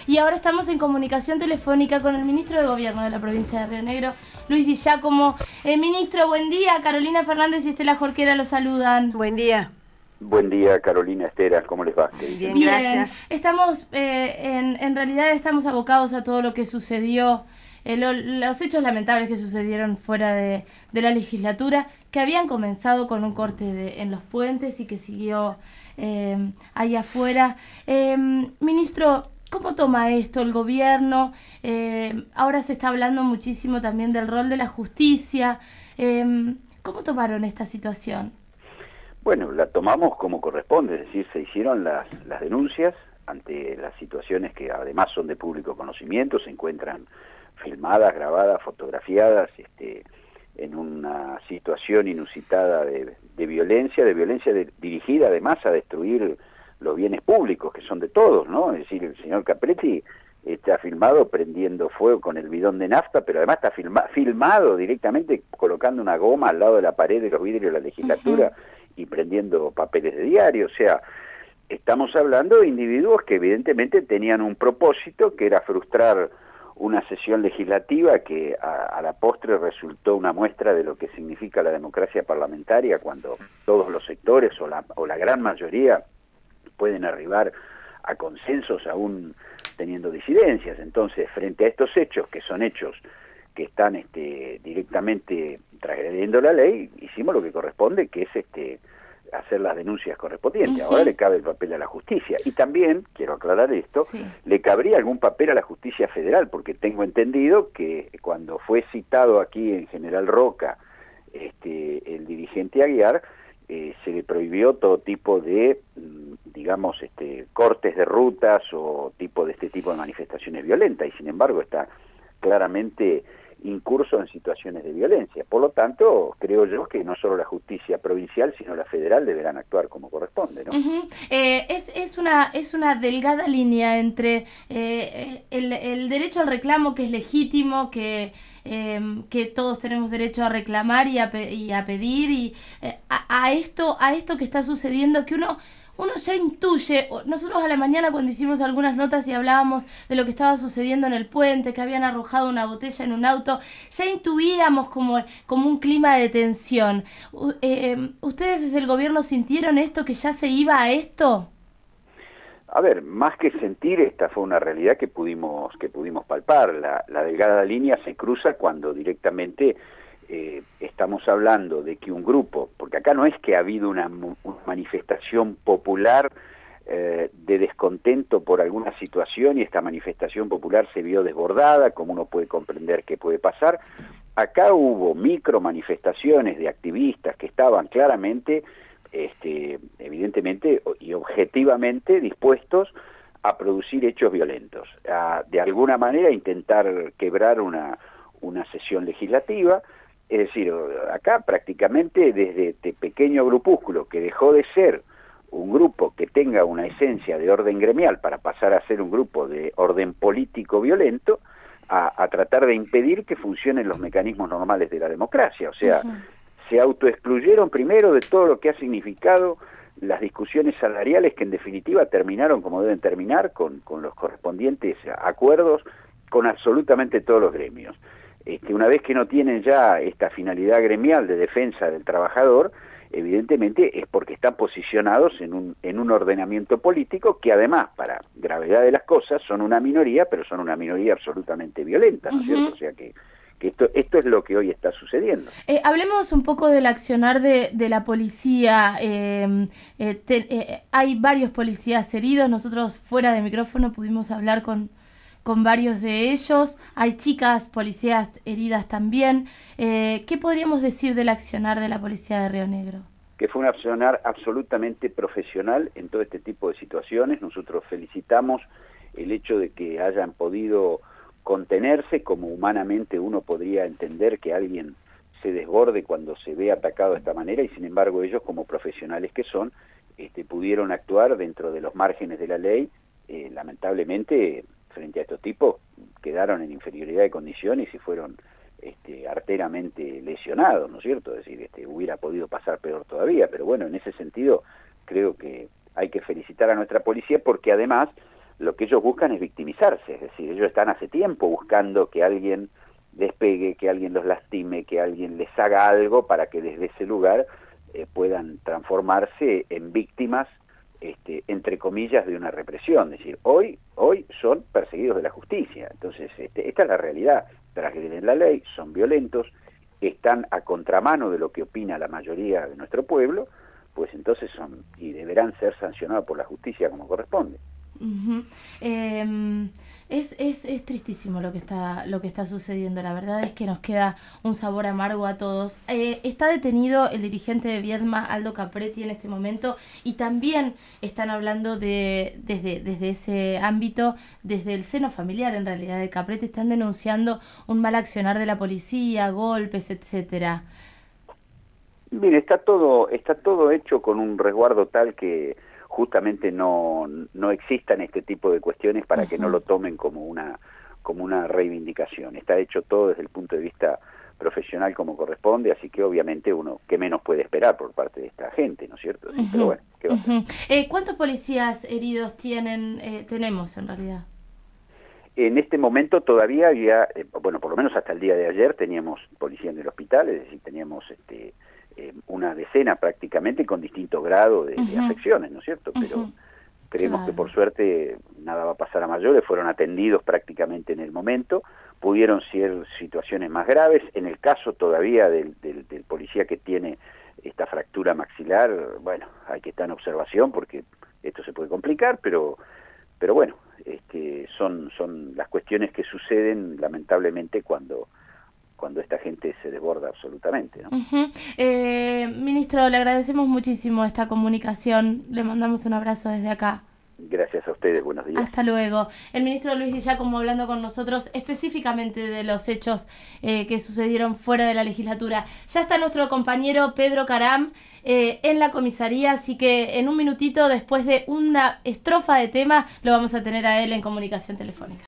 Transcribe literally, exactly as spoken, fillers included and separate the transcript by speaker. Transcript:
Speaker 1: Y ahora estamos en comunicación telefónica con el ministro de Gobierno de la provincia de Río Negro, Luis Di Giacomo. Eh, ministro, buen día. Carolina Fernández y Estela Jorquera lo saludan.
Speaker 2: Buen día.
Speaker 3: Buen día, Carolina, Estela, ¿cómo les va?
Speaker 2: Bien,
Speaker 1: Bien,
Speaker 2: gracias.
Speaker 1: Estamos, eh, en, en realidad estamos abocados a todo lo que sucedió, eh, lo, los hechos lamentables que sucedieron fuera de, de la legislatura, que habían comenzado con un corte de, en los puentes y que siguió eh, ahí afuera. Eh, ministro, ¿cómo toma esto el gobierno? Eh, ahora se está hablando muchísimo también del rol de la justicia. Eh, ¿Cómo tomaron esta situación?
Speaker 3: Bueno, la tomamos como corresponde, es decir, se hicieron las, las denuncias ante las situaciones que además son de público conocimiento, se encuentran filmadas, grabadas, fotografiadas, este, en una situación inusitada de, de violencia, de violencia de, dirigida además a destruir los bienes públicos, que son de todos, ¿no? Es decir, el señor Capretti está filmado prendiendo fuego con el bidón de nafta, pero además está filma, filmado directamente colocando una goma al lado de la pared de los vidrios de la legislatura, uh-huh, y prendiendo papeles de diario. O sea, estamos hablando de individuos que evidentemente tenían un propósito, que era frustrar una sesión legislativa que a, a la postre resultó una muestra de lo que significa la democracia parlamentaria, cuando todos los sectores o la, o la gran mayoría pueden arribar a consensos aún teniendo disidencias. Entonces, frente a estos hechos, que son hechos que están este, directamente transgrediendo la ley, hicimos lo que corresponde, que es este hacer las denuncias correspondientes. Uh-huh. Ahora le cabe el papel a la justicia. Y también, quiero aclarar esto, sí, le cabría algún papel a la justicia federal, porque tengo entendido que cuando fue citado aquí en General Roca este, el dirigente Aguiar, eh, se le prohibió todo tipo de, digamos, este, cortes de rutas o tipo de este tipo de manifestaciones violentas, y sin embargo está claramente incurso en situaciones de violencia. Por lo tanto, creo yo que no solo la justicia provincial, sino la federal deberán actuar como corresponde, ¿no?
Speaker 1: Uh-huh. eh, es, es, una, es una delgada línea entre eh, el, el derecho al reclamo, que es legítimo, que, eh, que todos tenemos derecho a reclamar y a, pe y a pedir, y eh, a, a, esto, a esto que está sucediendo, que uno... Uno ya intuye. Nosotros a la mañana cuando hicimos algunas notas y hablábamos de lo que estaba sucediendo en el puente, que habían arrojado una botella en un auto, ya intuíamos como, como un clima de tensión. Eh, ¿Ustedes desde el gobierno sintieron esto, que ya se iba a esto?
Speaker 3: A ver, más que sentir, esta fue una realidad que pudimos, que pudimos palpar. La, la delgada línea se cruza cuando directamente... Eh, estamos hablando de que un grupo, porque acá no es que ha habido una, una manifestación popular eh, de descontento por alguna situación y esta manifestación popular se vio desbordada, como uno puede comprender que puede pasar. Acá hubo micro manifestaciones de activistas que estaban claramente, este, evidentemente y objetivamente dispuestos a producir hechos violentos, a de alguna manera intentar quebrar una, una sesión legislativa. Es decir, acá prácticamente desde este pequeño grupúsculo que dejó de ser un grupo que tenga una esencia de orden gremial para pasar a ser un grupo de orden político violento, a, a tratar de impedir que funcionen los mecanismos normales de la democracia. O sea, uh-huh, se autoexcluyeron primero de todo lo que ha significado las discusiones salariales, que en definitiva terminaron como deben terminar, con, con los correspondientes acuerdos con absolutamente todos los gremios. Este, una vez que no tienen ya esta finalidad gremial de defensa del trabajador, evidentemente es porque están posicionados en un, en un ordenamiento político que además, para gravedad de las cosas, son una minoría, pero son una minoría absolutamente violenta, ¿no es cierto? O sea que, que esto, esto es lo que hoy está sucediendo.
Speaker 1: Eh, hablemos un poco del accionar de, de la policía. Eh, eh, te, eh, hay varios policías heridos, nosotros fuera de micrófono pudimos hablar con... con varios de ellos, hay chicas policías heridas también. Eh, ¿Qué podríamos decir del accionar de la policía de Río Negro?
Speaker 3: Que fue un accionar absolutamente profesional en todo este tipo de situaciones. Nosotros felicitamos el hecho de que hayan podido contenerse, como humanamente uno podría entender que alguien se desborde cuando se ve atacado de esta manera, y sin embargo ellos, como profesionales que son, este, pudieron actuar dentro de los márgenes de la ley. Eh, lamentablemente, frente a estos tipos, quedaron en inferioridad de condiciones y fueron este, arteramente lesionados, ¿no es cierto? Es decir, este, hubiera podido pasar peor todavía, pero bueno, en ese sentido creo que hay que felicitar a nuestra policía, porque además lo que ellos buscan es victimizarse, es decir, ellos están hace tiempo buscando que alguien les pegue, que alguien los lastime, que alguien les haga algo para que desde ese lugar eh, puedan transformarse en víctimas, este, entre comillas, de una represión. Es decir, hoy hoy son perseguidos de la justicia. Entonces, este, esta es la realidad. Transgreden la ley, son violentos, están a contramano de lo que opina la mayoría de nuestro pueblo, pues entonces son y deberán ser sancionados por la justicia como corresponde.
Speaker 1: Uh-huh. eh, es, es, es tristísimo lo que está lo que está sucediendo. La verdad es que nos queda un sabor amargo a todos. Eh, está detenido el dirigente de Viedma, Aldo Capretti, en este momento, y también están hablando de desde, desde ese ámbito, desde el seno familiar, en realidad, de Capretti, están denunciando un mal accionar de la policía, golpes, etcétera.
Speaker 3: Bien, está todo está todo hecho con un resguardo tal que justamente no, no existan este tipo de cuestiones para uh-huh. que no lo tomen como una como una reivindicación. Está hecho todo desde el punto de vista profesional como corresponde, así que obviamente uno, ¿qué menos puede esperar por parte de esta gente, ¿no es cierto? Sí, uh-huh. Pero bueno, ¿qué va a hacer?
Speaker 1: Uh-huh. eh, ¿Cuántos policías heridos tienen eh, tenemos en realidad?
Speaker 3: En este momento todavía había, eh, bueno, por lo menos hasta el día de ayer teníamos policía en el hospital, es decir, teníamos este Eh, una decena prácticamente con distinto grado de, uh-huh. de afecciones, ¿no es cierto? Pero uh-huh. creemos claro. que por suerte nada va a pasar a mayores, fueron atendidos prácticamente en el momento, pudieron ser situaciones más graves. En el caso todavía del, del, del policía que tiene esta fractura maxilar, bueno, hay que estar en observación porque esto se puede complicar, pero pero bueno, este, son, son las cuestiones que suceden lamentablemente cuando cuando esta gente se desborda absolutamente, ¿no?
Speaker 1: Uh-huh. eh, ministro, le agradecemos muchísimo esta comunicación, le mandamos un abrazo desde acá.
Speaker 3: Gracias a ustedes, buenos días.
Speaker 1: Hasta luego. El ministro Luis Di Giacomo hablando con nosotros específicamente de los hechos eh, que sucedieron fuera de la legislatura. Ya está nuestro compañero Pedro Caram eh, en la comisaría, así que en un minutito, después de una estrofa de tema, lo vamos a tener a él en comunicación telefónica.